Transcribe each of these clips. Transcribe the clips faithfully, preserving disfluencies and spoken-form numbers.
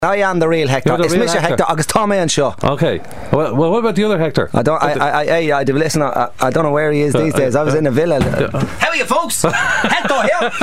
I am the real Hector. The it's real Mister Hector. Hector. Agus Tommy and Shaw. Okay. Well, well, what about the other Hector? I don't. I. I. I, I, I listen. I, I don't know where he is these days. I was in a villa. How are you, folks? Hector here.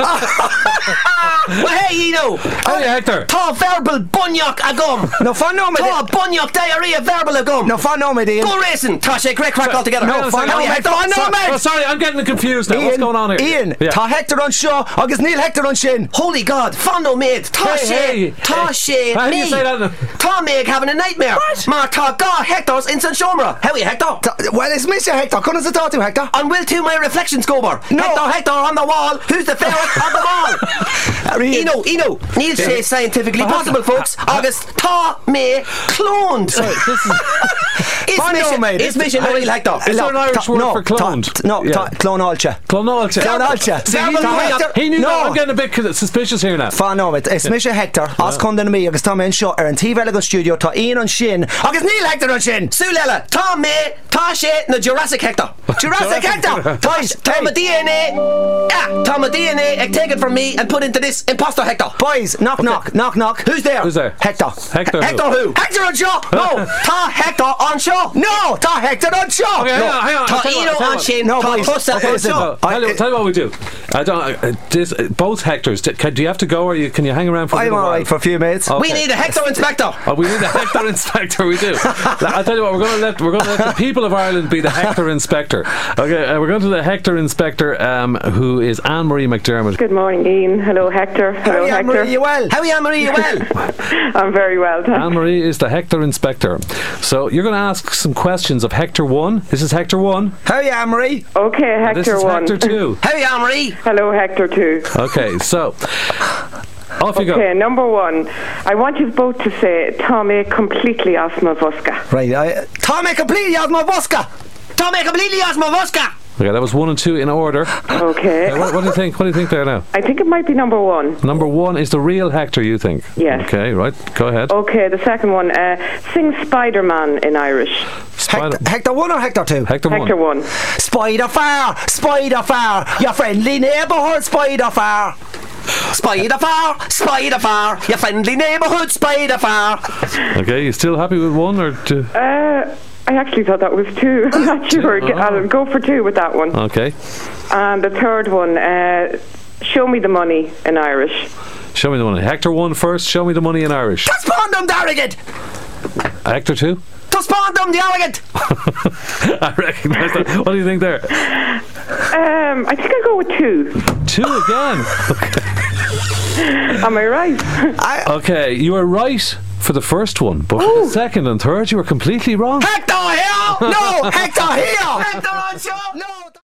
Well, hey, you know. Hey, Hector. Tá verbal bunyak a gum. No fun, no me. Tá bunyak diarrhea verbal a gum. No fun, no me. Ian. Go racing. Tá sé great crack altogether. No fun, no me. Fun, no me. Oh, sorry, I'm getting confused now. Ian, What's going on here? Ian. Yeah. Tá Hector on Shaw. Agus Neil Hector on Shin. Holy God, Fondo maid. Tá Hey, sé. hey, Tá hey. sé. How do you me. say that now? Tá Meg having a nightmare. What? Ma tá ga Hector's in San Shomra. How are you, Hector? Ta- Well, it's Mister Hector. Couldn't I talk to Hector? And will to my reflection scober. No. Hector, Hector on the wall. Who's the ferret on the wall? Ian. Eno, Eno. Neil say scientifically possible, folks. August Tá me cloned. Sorry, this is, Is Fun, no, mission, mate. is mission the real Hector? Is there an Irish Ta- word no, for ta- cloned? t- No, Yeah. ta- clonalcha. Clonalcha. Clonalcha. See, he, Ta Hector- he knew no. that. I'm getting a bit suspicious here now. Fá no, it's Mister Hector. Os condan na mí agus tá an seo ar an T V go studio tá Ian on Shin agus Neil Hector on Shin. Sulela, Tá me, Tá sé na Jurassic Hector. Jurassic Hector. Boys, Tá my D N A. Yeah, Tá my D N A. Ag take it from me and put into this imposter Hector. Boys, knock knock knock knock. Who's there? Who's there? Hector. Hector. Hector who? Hector on Shaw. No, Tá Hector on show. No, tá Hector on Shaw. Okay, hang on, hang on. Tá I'll tell you Eno what, I'll on tell you Shin. No, Tá boys. Tussa Okay, on listen. show. what. Tell you, tell you what we do. I don't. Uh, this, uh, both Hectors. Do, can, do you have to go, or you, can you hang around for? a I'm little all while? right for a few minutes. Okay. We need a Hector inspector. Oh, we need a Hector inspector. We do. I'll tell you what. We're going to let we're going to let the people of Ireland be the Hector inspector. Okay, uh, we're going to the Hector inspector, um, who is Anne Marie McDermott. Good morning, Ian. Hello, Hector. Hello, Hey, Hector. Anne-Marie, you well? How are you, Anne-Marie? You well? I'm very well, thanks. Anne Marie is the Hector inspector. So you're going to ask some questions of Hector one. This is Hector one. How are you, Anne-Marie? Okay, This Hector is one. Hector two. How are you, Anne-Marie? Hello, Hector two. Okay, so off you Okay, go. number one. I want you both to say Tommy completely asthma vuska. Right, I, tá me completely off my voska. Tá me completely asthma voska. Okay, that was one and two in order. Okay. Uh, what, what do you think? What do you think there now? I think it might be number one. Number one is the real Hector, you think? Yes. Okay, right. Go ahead. Okay, the second one. Uh, sing Spider-Man in Irish. Spider- Hector, Hector one or Hector two? Hector, Hector one. one. Spider far, Spider far, your friendly neighbourhood Spider far. Spider far, spider far, your friendly neighbourhood spider far. Okay, you still happy with one or two? Uh, I actually thought that was two. I'm not sure. Two? Oh. I'll go for two with that one. Okay. And the third one. Uh, show me the money in Irish. Show me the money. Hector one first. Show me the money in Irish. Despondum the arrogant. Hector two. Despondum the arrogant. I recognise that. What do you think there? Um, I think I'll go with two. Two again. Am I right? I, Okay, you were right for the first one, but for the second and third, you were completely wrong. Hector here. No, Hector here. Hector on show. No.